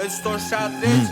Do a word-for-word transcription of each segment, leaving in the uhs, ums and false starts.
сто шестьдесят три.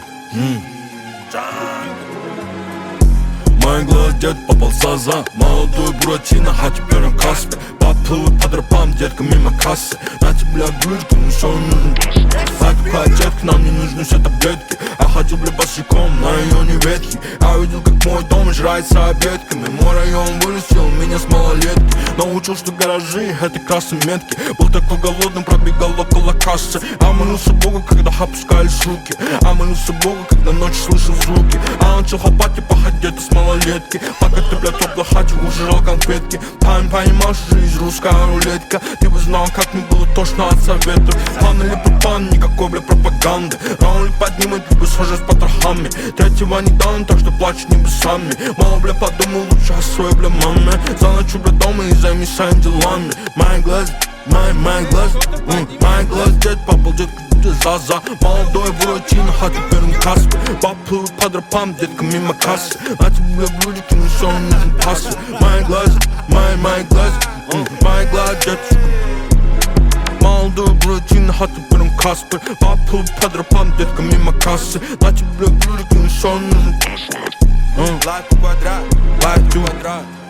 Мой глаз дед попался за молодую буратино, а теперь он каспе. Подплывут по тропам, детка, мимо кассы. На тебя блюдки, ну что нужен? А такая детка, нам не нужны все таблетки. Я ходил, бля, босиком на районе ветхий. Я видел, как мой дом жрается обедками. Мой район вырастил меня с малолетки. Научил, что гаражи — это красные метки. Был такой голодным, пробегал около кассы. А молился Богу, когда опускались руки. А молился Богу, когда ночью слышал звуки. А начал хлопать и походить с малолетки. Пока ты, бля, в теплой хате ужирал конфетки. Тайм понимал, что жизнь русская рулетка. Ты бы знал, как мне было тошно от советов. План или пан, никакой, бля, пропаганды. Раули поднимут, либо схожу с потрохами. Третьего не дам, так что плачут небесами. Мало, бля, подумал лучше о своей, бля, маме. Заночу, бля, дома и займись своими делами. Мои глаза, мои, мои глаза, мои глаза, дед, папа, детка, ты за-за. Молодой буратино, а теперь он каспе. Поплывут по тропам, детка, мимо кассы. На тебе блюдики, ну все, нужен пасы. Мои глаза, мои, мои глаза, мои глаза, детка. Молодой буратино, а теперь он каспе. Поплывут по тропам, детка, мимо кассы. На тебе блюдики, ну все, нужен пасы. Лайк квадрат, лайк квадрат.